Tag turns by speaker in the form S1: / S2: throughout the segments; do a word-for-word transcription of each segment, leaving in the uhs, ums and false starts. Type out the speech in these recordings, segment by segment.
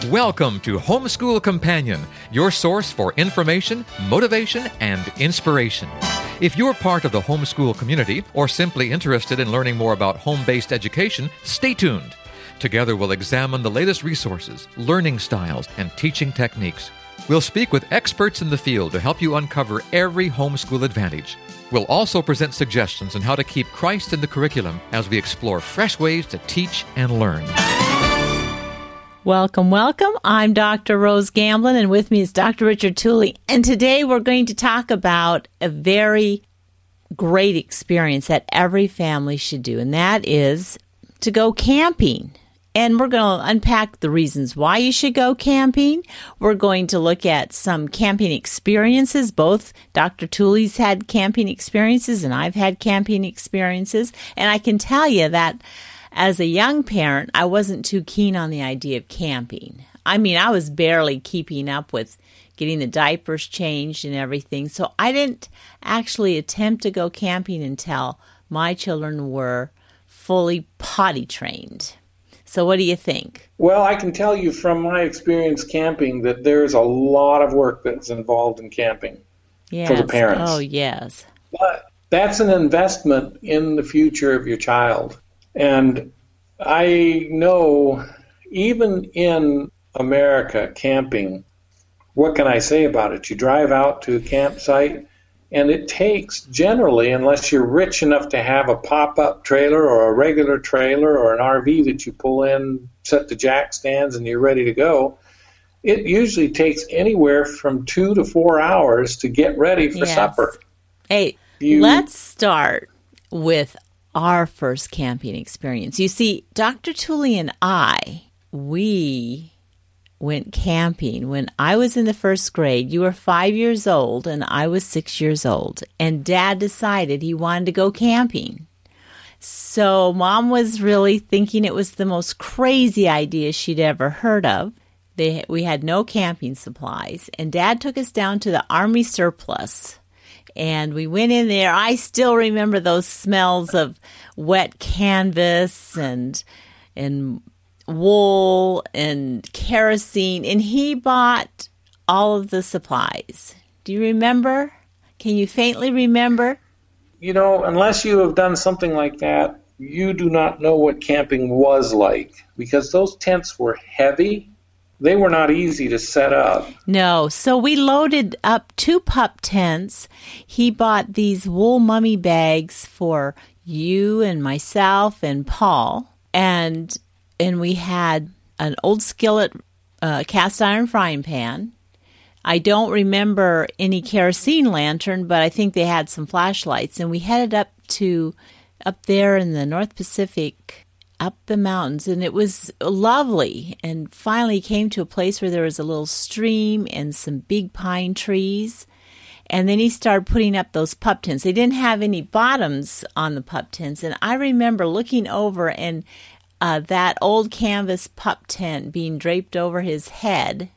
S1: Welcome to Homeschool Companion, your source for information, motivation, and inspiration. If you're part of the homeschool community or simply interested in learning more about home-based education, stay tuned. Together we'll examine the latest resources, learning styles, and teaching techniques. We'll speak with experts in the field to help you uncover every homeschool advantage. We'll also present suggestions on how to keep Christ in the curriculum as we explore fresh ways to teach and learn.
S2: Welcome, welcome. I'm Doctor Rose Gamblin, and with me is Doctor Richard Tooley. And today we're going to talk about a very great experience that every family should do, and that is to go camping. And we're going to unpack the reasons why you should go camping. We're going to look at some camping experiences. Both Doctor Tooley's had camping experiences, and I've had camping experiences. And I can tell you that as a young parent, I wasn't too keen on the idea of camping. I mean, I was barely keeping up with getting the diapers changed and everything. So I didn't actually attempt to go camping until my children were fully potty trained. So what do you think?
S3: Well, I can tell you from my experience camping that there's a lot of work that's involved in camping
S2: yes.
S3: for the parents.
S2: Oh, yes.
S3: But that's an investment in the future of your child. And I know even in America, camping, what can I say about it? You drive out to a campsite, and it takes generally, unless you're rich enough to have a pop-up trailer or a regular trailer or an R V that you pull in, set the jack stands, and you're ready to go, it usually takes anywhere from two to four hours to get ready for
S2: yes.
S3: supper.
S2: Hey,
S3: you,
S2: let's start with our first camping experience. You see, Doctor Tooley and I, we went camping when I was in the first grade. You were five years old and I was six years old. And Dad decided he wanted to go camping. So Mom was really thinking it was the most crazy idea she'd ever heard of. They, we had no camping supplies. And Dad took us down to the Army surplus. And we went in there. I still remember those smells of wet canvas and and wool and kerosene. And he bought all of the supplies. Do you remember? Can you faintly remember?
S3: You know, unless you have done something like that, you do not know what camping was like, because those tents were heavy. They were not easy to set up.
S2: No, so we loaded up two pup tents. He bought these wool mummy bags for you and myself and Paul. And and we had an old skillet uh, cast iron frying pan. I don't remember any kerosene lantern, but I think they had some flashlights. And we headed up to up there in the North Pacific, up the mountains, and it was lovely, and finally came to a place where there was a little stream and some big pine trees. And then he started putting up those pup tents. They didn't have any bottoms on the pup tents, and I remember looking over and uh, that old canvas pup tent being draped over his head.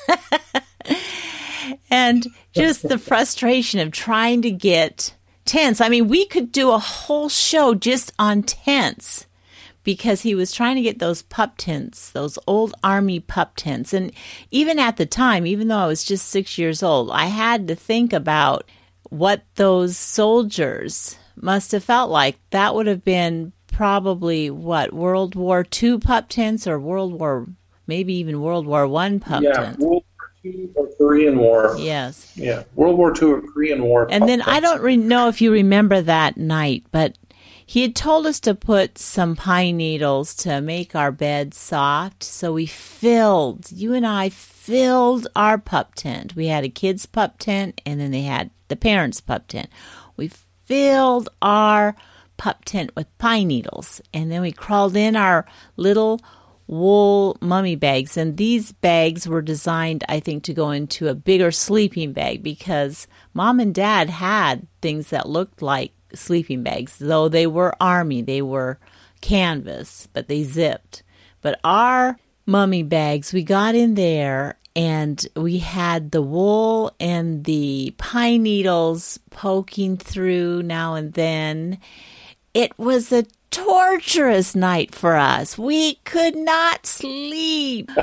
S2: And just the frustration of trying to get tents. I mean, we could do a whole show just on tents, because he was trying to get those pup tents, those old Army pup tents. And even at the time, even though I was just six years old, I had to think about what those soldiers must have felt like. That would have been probably, what, World War Two pup tents, or World War, maybe even World War One pup
S3: yeah,
S2: tents.
S3: World War Two or Korean War.
S2: Yes.
S3: Yeah, World War Two or Korean War.
S2: And then
S3: tents.
S2: I don't re- know if you remember that night, but he had told us to put some pine needles to make our bed soft, so we filled, you and I filled our pup tent. We had a kid's pup tent, and then they had the parents' pup tent. We filled our pup tent with pine needles, and then we crawled in our little wool mummy bags, and these bags were designed, I think, to go into a bigger sleeping bag, because Mom and Dad had things that looked like sleeping bags, though they were Army, they were canvas, but they zipped. But our mummy bags, we got in there, and we had the wool and the pine needles poking through now and then. It was a torturous night for us. We could not sleep.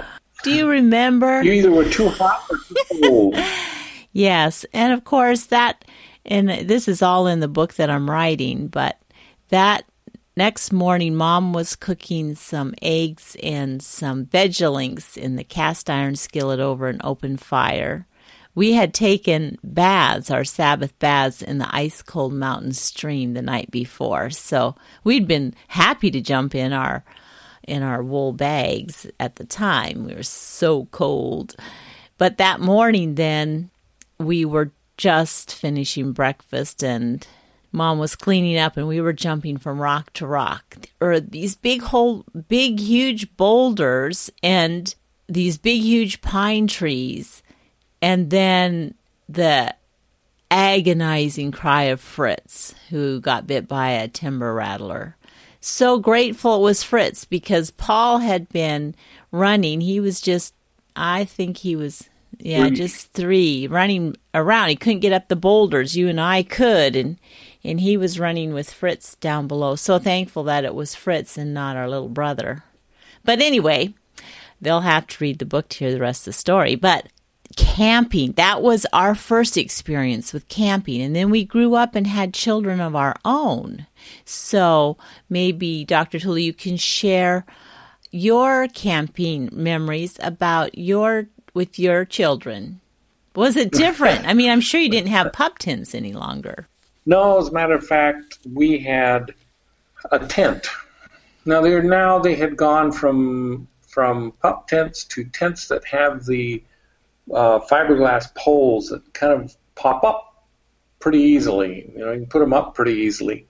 S2: Do you remember?
S3: You either were too hot or too cold.
S2: Yes, and of course that, and this is all in the book that I'm writing, but that next morning, Mom was cooking some eggs and some veggie in the cast iron skillet over an open fire. We had taken baths, our Sabbath baths, in the ice-cold mountain stream the night before, so we'd been happy to jump in our in our wool bags at the time. We were so cold. But that morning then, we were just finishing breakfast, and Mom was cleaning up, and we were jumping from rock to rock. There were these big, whole, big, huge boulders and these big, huge pine trees. And then the agonizing cry of Fritz, who got bit by a timber rattler. So grateful it was Fritz, because Paul had been running. He was just, I think he was, yeah, three. just three, running around. He couldn't get up the boulders. You and I could, and and he was running with Fritz down below. So thankful that it was Fritz and not our little brother. But anyway, they'll have to read the book to hear the rest of the story. But camping, that was our first experience with camping. And then we grew up and had children of our own. So maybe, Doctor Toole, you can share your camping memories about your with your children. Was it different? I mean, I'm sure you didn't have pup tents any longer.
S3: No, as a matter of fact, we had a tent. Now, they're now they had gone from from pup tents to tents that have the uh, fiberglass poles that kind of pop up pretty easily. You know, you can put them up pretty easily.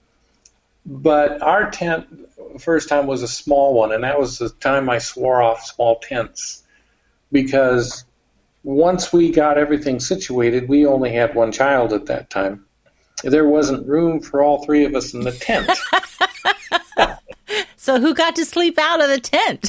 S3: But our tent, the first time, was a small one, and that was the time I swore off small tents, because once we got everything situated, we only had one child at that time. There wasn't room for all three of us in the tent.
S2: So who got to sleep out of the tent?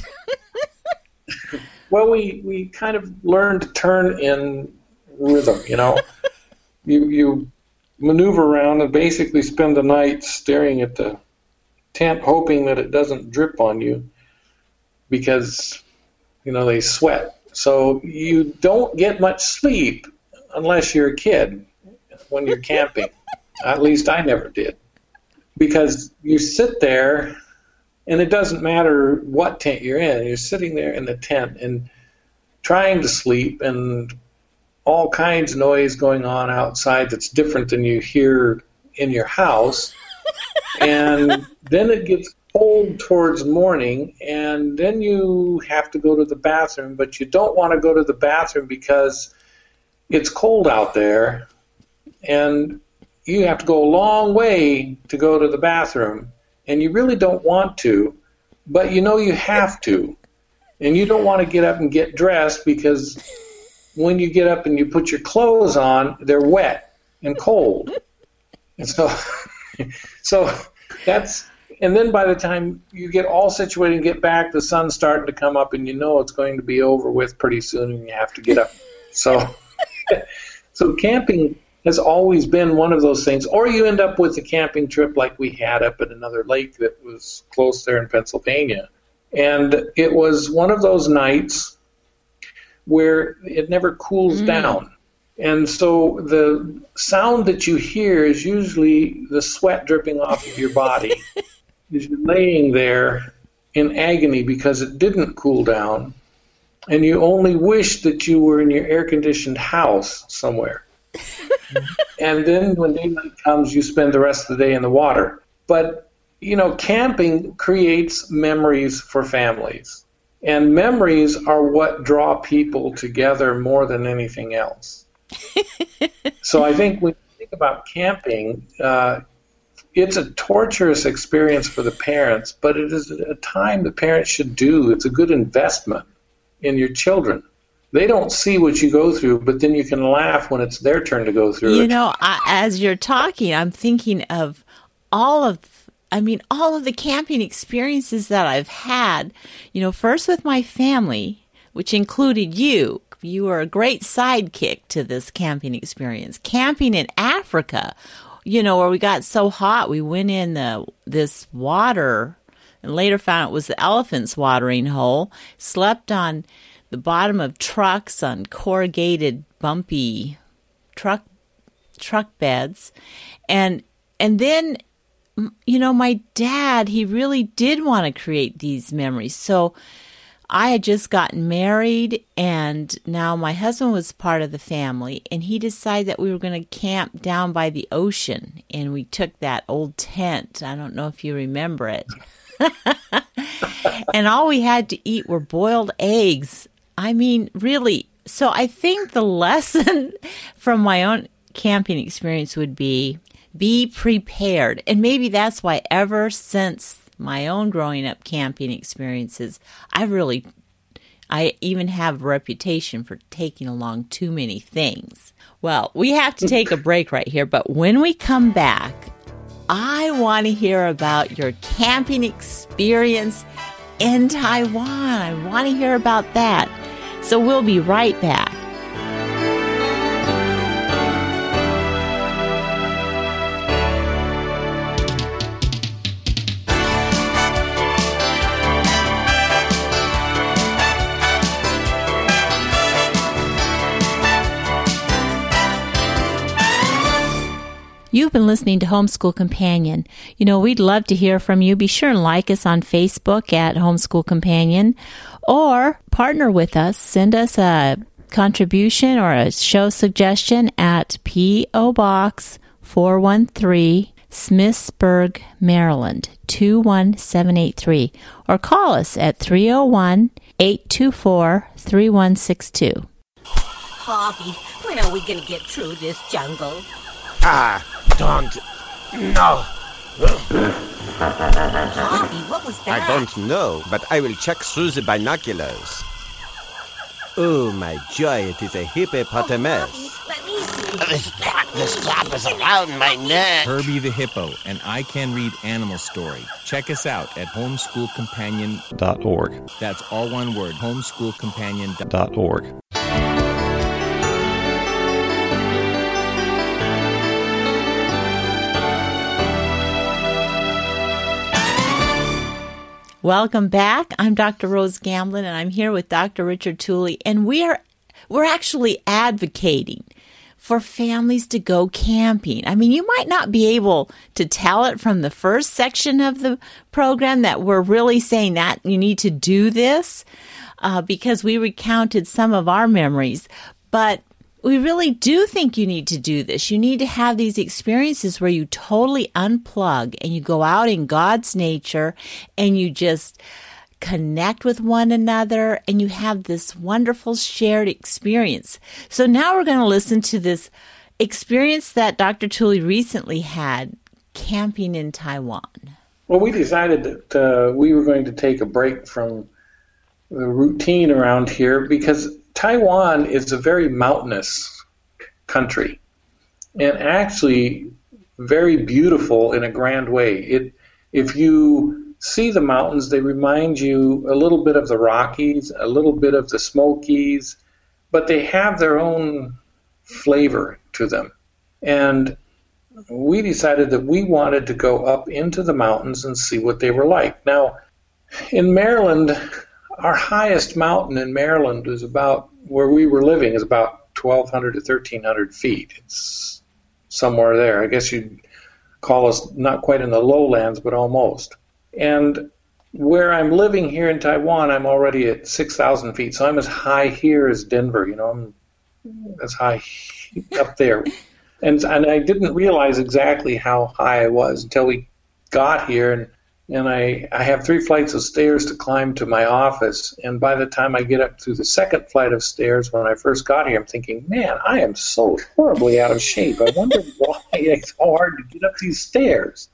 S3: Well, we, we kind of learned to turn in rhythm, you know. you you maneuver around and basically spend the night staring at the tent, hoping that it doesn't drip on you, because, you know, they sweat. So you don't get much sleep unless you're a kid when you're camping. At least I never did. Because you sit there, and it doesn't matter what tent you're in. You're sitting there in the tent and trying to sleep, and all kinds of noise going on outside that's different than you hear in your house. And then it gets cold towards morning, and then you have to go to the bathroom, but you don't want to go to the bathroom because it's cold out there, and you have to go a long way to go to the bathroom, and you really don't want to, but you know you have to. And you don't want to get up and get dressed, because when you get up and you put your clothes on, they're wet and cold. And so, so that's, and then by the time you get all situated and get back, the sun's starting to come up, and you know it's going to be over with pretty soon, and you have to get up. So, so camping has always been one of those things. Or you end up with a camping trip like we had up at another lake that was close there in Pennsylvania. And it was one of those nights where it never cools mm. down. And so the sound that you hear is usually the sweat dripping off of your body as you're laying there in agony because it didn't cool down. And you only wish that you were in your air-conditioned house somewhere. And then when daylight comes, you spend the rest of the day in the water. But, you know, camping creates memories for families. And memories are what draw people together more than anything else. So I think when you think about camping, uh, it's a torturous experience for the parents, but it is a time the parents should do. It's a good investment in your children. They don't see what you go through, but then you can laugh when it's their turn to go through
S2: you
S3: it.
S2: You know, I, as you're talking, I'm thinking of all of, I mean, all of the camping experiences that I've had. You know, first with my family, which included you. You were a great sidekick to this camping experience. Camping in Africa, you know, where we got so hot, we went in the this water and later found it was the elephant's watering hole, slept on the bottom of trucks on corrugated, bumpy truck truck beds. And and then, you know, my dad, he really did want to create these memories. So I had just gotten married, and now my husband was part of the family, and he decided that we were going to camp down by the ocean, and we took that old tent. I don't know if you remember it. And all we had to eat were boiled eggs. I mean, really. So I think the lesson from my own camping experience would be, be prepared. And maybe that's why ever since my own growing up camping experiences, I really, I even have a reputation for taking along too many things. Well, we have to take a break right here, but when we come back, I want to hear about your camping experience in Taiwan. I want to hear about that. So we'll be right back. You've been listening to Homeschool Companion. You know, we'd love to hear from you. Be sure and like us on Facebook at Homeschool Companion, or partner with us. Send us a contribution or a show suggestion at P O. Box four one three, Smithsburg, Maryland, two one seven eight three, or call us at three oh one, eight two four, three one six two.
S4: Harvey, when are we going to get through this jungle?
S5: Ah, don't. No.
S4: Harvey, what was that?
S5: I don't know, but I will check through the binoculars. Oh, my joy, it is a hippopotamus.
S4: Oh, let me see.
S5: The strap, the strap is around my neck.
S6: Herbie the Hippo, and I Can Read Animal Story. Check us out at homeschool companion dot org. That's all one word, homeschool companion dot org.
S2: Welcome back. I'm Doctor Rose Gamblin, and I'm here with Doctor Richard Tooley, and we are we're actually advocating for families to go camping. I mean, you might not be able to tell it from the first section of the program that we're really saying that you need to do this uh, because we recounted some of our memories, but we really do think you need to do this. You need to have these experiences where you totally unplug and you go out in God's nature and you just connect with one another and you have this wonderful shared experience. So now we're going to listen to this experience that Doctor Tooley recently had camping in Taiwan.
S3: Well, we decided that uh, we were going to take a break from the routine around here because Taiwan is a very mountainous country and actually very beautiful in a grand way. It, if you see the mountains, they remind you a little bit of the Rockies, a little bit of the Smokies, but they have their own flavor to them. And we decided that we wanted to go up into the mountains and see what they were like. Now, in Maryland, our highest mountain in Maryland is about, where we were living, is about twelve hundred to thirteen hundred feet. It's somewhere there. I guess you'd call us not quite in the lowlands, but almost. And where I'm living here in Taiwan, I'm already at six thousand feet. So I'm as high here as Denver, you know, I'm as high up there. And, and I didn't realize exactly how high I was until we got here, and And I, I have three flights of stairs to climb to my office. And by the time I get up through the second flight of stairs, when I first got here, I'm thinking, man, I am so horribly out of shape. I wonder why it's so hard to get up these stairs.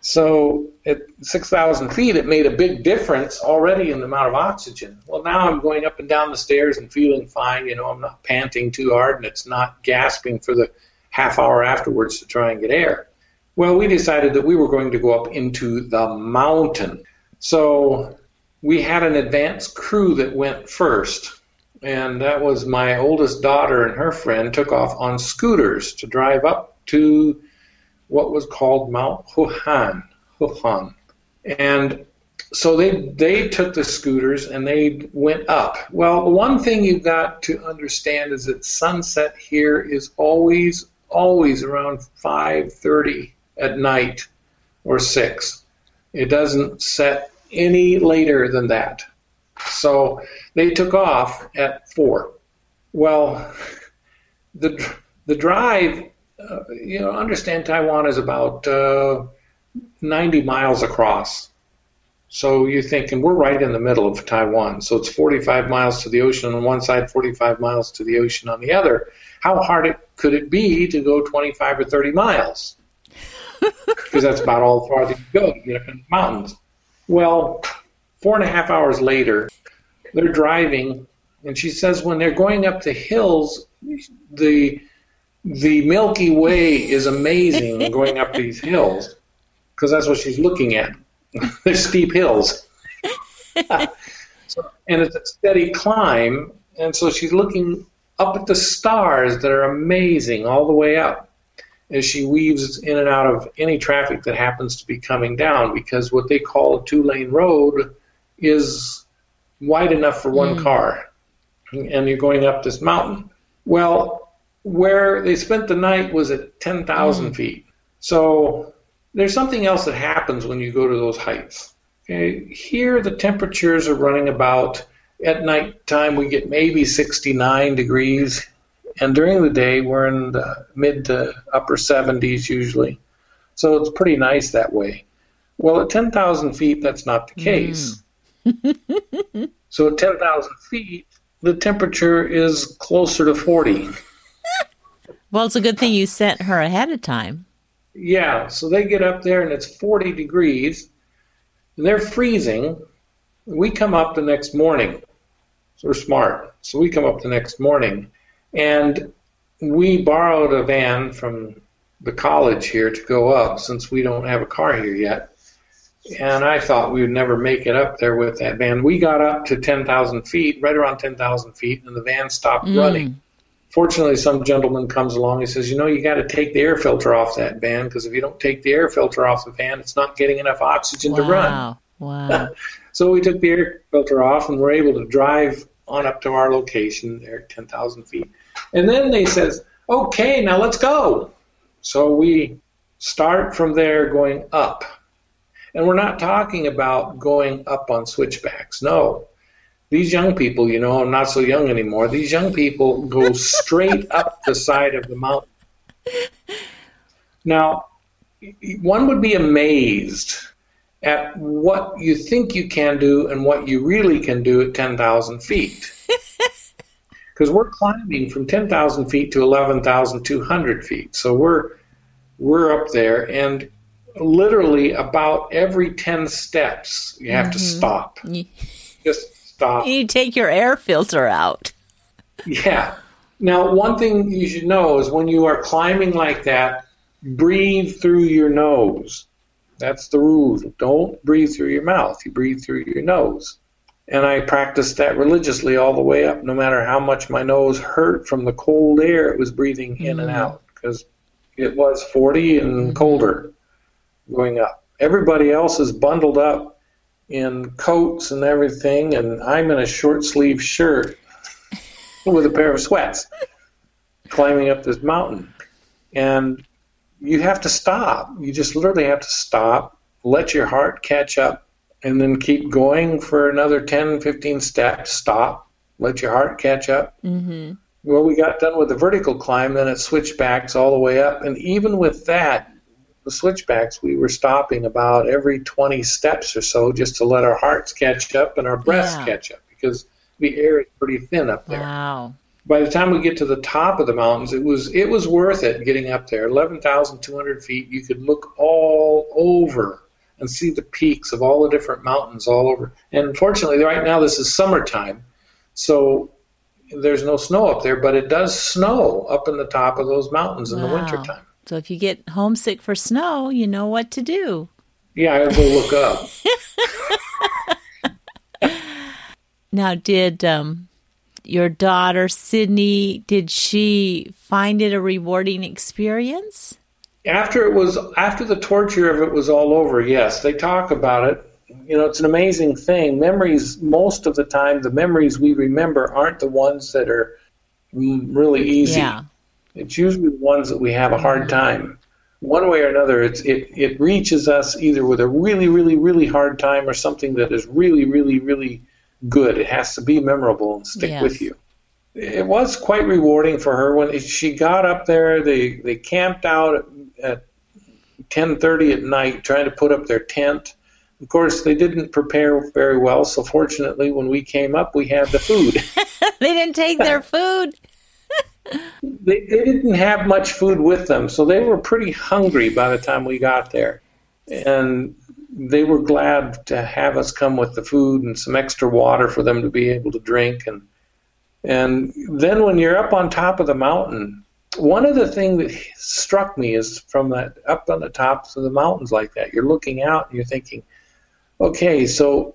S3: So at six thousand feet, it made a big difference already in the amount of oxygen. Well, now I'm going up and down the stairs and feeling fine. You know, I'm not panting too hard, and it's not gasping for the half hour afterwards to try and get air. Well, we decided that we were going to go up into the mountain. So we had an advance crew that went first, and that was my oldest daughter and her friend took off on scooters to drive up to what was called Mount Huhan. Huhan. And so they they took the scooters and they went up. Well, the one thing you've got to understand is that sunset here is always, always around five thirty at night or six. It doesn't set any later than that. So they took off at four. Well, the the drive, uh, you know, understand Taiwan is about uh, ninety miles across. So you're thinking we're right in the middle of Taiwan. So it's forty-five miles to the ocean on one side, forty-five miles to the ocean on the other. How hard it, could it be to go twenty-five or thirty miles? Because that's about all farther you go to get up in the mountains. Well, four and a half hours later, they're driving, and she says when they're going up the hills, the the Milky Way is amazing going up these hills, because that's what she's looking at. They're steep hills. So, and it's a steady climb, and so she's looking up at the stars that are amazing all the way up as she weaves in and out of any traffic that happens to be coming down, because what they call a two-lane road is wide enough for one mm. car, and you're going up this mountain. Well, where they spent the night was at ten thousand mm. feet. So there's something else that happens when you go to those heights. Okay? Here the temperatures are running about, at night time we get maybe sixty-nine degrees, and during the day we're in the mid to upper seventies usually. So it's pretty nice that way. Well, at ten thousand feet, that's not the case. Mm. So at ten thousand feet, the temperature is closer to forty.
S2: Well, it's a good thing you sent her ahead of time.
S3: Yeah, so they get up there and it's forty degrees, and they're freezing. We come up the next morning. So we're smart. So we come up the next morning, and we borrowed a van from the college here to go up, since we don't have a car here yet. And I thought we would never make it up there with that van. We got up to ten thousand feet, right around ten thousand feet, and the van stopped mm. running. Fortunately, some gentleman comes along. He says, you know, you got to take the air filter off that van, because if you don't take the air filter off the van, it's not getting enough oxygen
S2: wow.
S3: to run.
S2: Wow.
S3: So we took the air filter off, and we're able to drive on up to our location there at ten thousand feet. And then they says, okay, now let's go. So we start from there going up. And we're not talking about going up on switchbacks. No. These young people, you know, I'm not so young anymore. These young people go straight up the side of the mountain. Now, one would be amazed at what you think you can do and what you really can do at ten thousand feet. Because we're climbing from ten thousand feet to eleven thousand two hundred feet. So we're we're up there, and literally about every ten steps, you have mm-hmm. to stop. Just stop.
S2: You take your air filter out.
S3: Yeah. Now, one thing you should know is when you are climbing like that, breathe through your nose. That's the rule. Don't breathe through your mouth. You breathe through your nose. And I practiced that religiously all the way up. No matter how much my nose hurt from the cold air, it was breathing in mm. and out, because it was forty and colder going up. Everybody else is bundled up in coats and everything, and I'm in a short sleeve shirt with a pair of sweats climbing up this mountain. And you have to stop. You just literally have to stop, let your heart catch up, and then keep going for another ten, fifteen steps. Stop, let your heart catch up. Mm-hmm. Well, we got done with the vertical climb, then it switchbacks all the way up. And even with that, the switchbacks, we were stopping about every twenty steps or so just to let our hearts catch up and our breaths yeah. catch up, because the air is pretty thin up there.
S2: Wow.
S3: By the time we get to the top of the mountains, it was it was worth it getting up there. eleven thousand two hundred feet, you could look all over and see the peaks of all the different mountains all over. And unfortunately, right now this is summertime, so there's no snow up there, but it does snow up in the top of those mountains in wow. the wintertime.
S2: So if you get homesick for snow, you know what to do.
S3: Yeah, I will look up.
S2: Now, did um, your daughter, Sydney, did she find it a rewarding experience?
S3: After it was, after the torture of it was all over, yes. They talk about it. You know, it's an amazing thing. Memories, most of the time, the memories we remember aren't the ones that are really easy.
S2: Yeah.
S3: It's usually the ones that we have a hard time. One way or another, it's, it, it reaches us either with a really, really, really hard time or something that is really, really, really good. It has to be memorable and stick
S2: yes.
S3: with you. It was quite rewarding for her. When she got up there, they, they camped out at ten thirty at night trying to put up their tent. Of course, they didn't prepare very well, so fortunately, when we came up, we had the food.
S2: They didn't take their food.
S3: They, they didn't have much food with them, so they were pretty hungry by the time we got there. And they were glad to have us come with the food and some extra water for them to be able to drink. And and then when you're up on top of the mountain, one of the things that struck me is from that up on the tops of the mountains like that, you're looking out and you're thinking, okay, so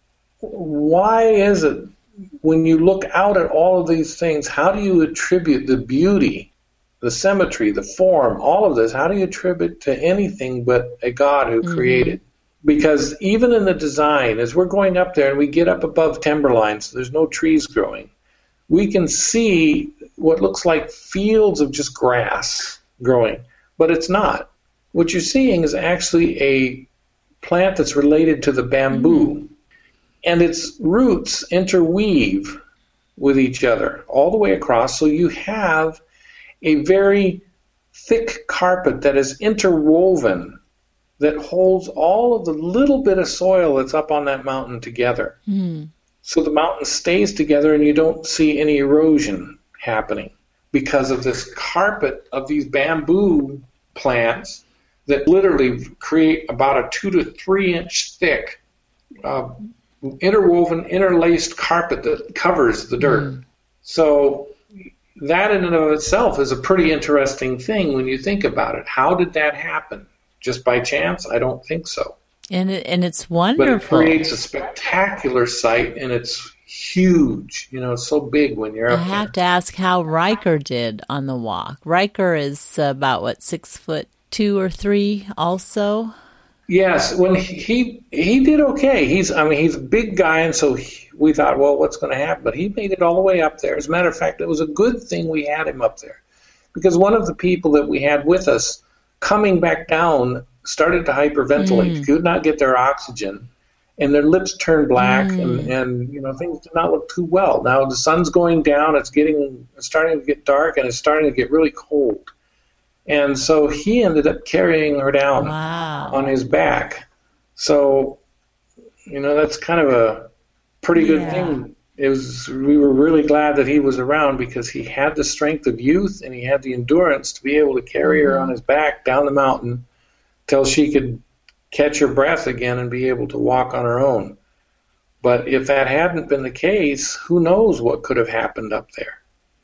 S3: why is it when you look out at all of these things, how do you attribute the beauty, the symmetry, the form, all of this, how do you attribute to anything but a God who mm-hmm. created? Because even in the design, as we're going up there and we get up above timberline, so there's no trees growing, we can see what looks like fields of just grass growing, but it's not. What you're seeing is actually a plant that's related to the bamboo. Mm-hmm. And its roots interweave with each other all the way across, so you have a very thick carpet that is interwoven that holds all of the little bit of soil that's up on that mountain together. Mm. So the mountain stays together and you don't see any erosion happening because of this carpet of these bamboo plants that literally create about a two to three inch thick uh, interwoven, interlaced carpet that covers the dirt. Mm. So that in and of itself is a pretty interesting thing when you think about it. How did that happen? Just by chance? I don't think so.
S2: And it, and it's wonderful.
S3: But it creates a spectacular sight, and it's huge. You know, it's so big when you're
S2: I
S3: up there.
S2: I have to ask how Riker did on the walk. Riker is about, what, six foot two or three also?
S3: Yes, when he he did okay. He's I mean he's a big guy, and so he, we thought, well, what's going to happen? But he made it all the way up there. As a matter of fact, it was a good thing we had him up there, because one of the people that we had with us coming back down started to hyperventilate. Mm. Could not get their oxygen, and their lips turned black, mm. and, and you know things did not look too well. Now the sun's going down. It's getting it's starting to get dark, and it's starting to get really cold. And so he ended up carrying her down
S2: wow.
S3: on his back. So, you know, that's kind of a pretty good
S2: yeah.
S3: thing. It was, we were really glad that he was around because he had the strength of youth and he had the endurance to be able to carry mm-hmm. her on his back down the mountain till she could catch her breath again and be able to walk on her own. But if that hadn't been the case, who knows what could have happened up there.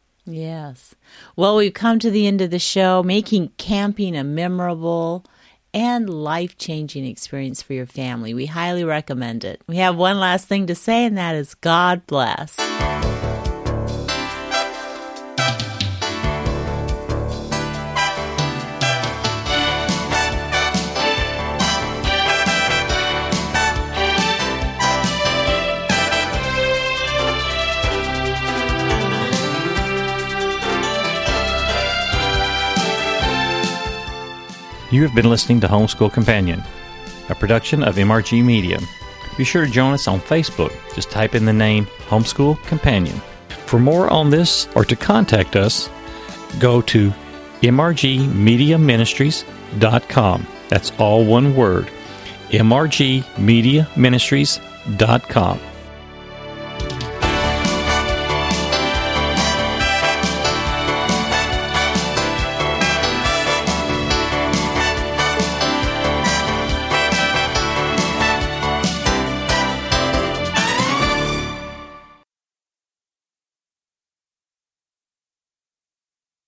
S2: Yes. Well, we've come to the end of the show, making camping a memorable and life-changing experience for your family. We highly recommend it. We have one last thing to say, and that is God bless.
S7: You have been listening to Homeschool Companion, a production of M R G Media. Be sure to join us on Facebook. Just type in the name Homeschool Companion. For more on this or to contact us, go to m r g media ministries dot com. That's all one word, m r g media ministries dot com.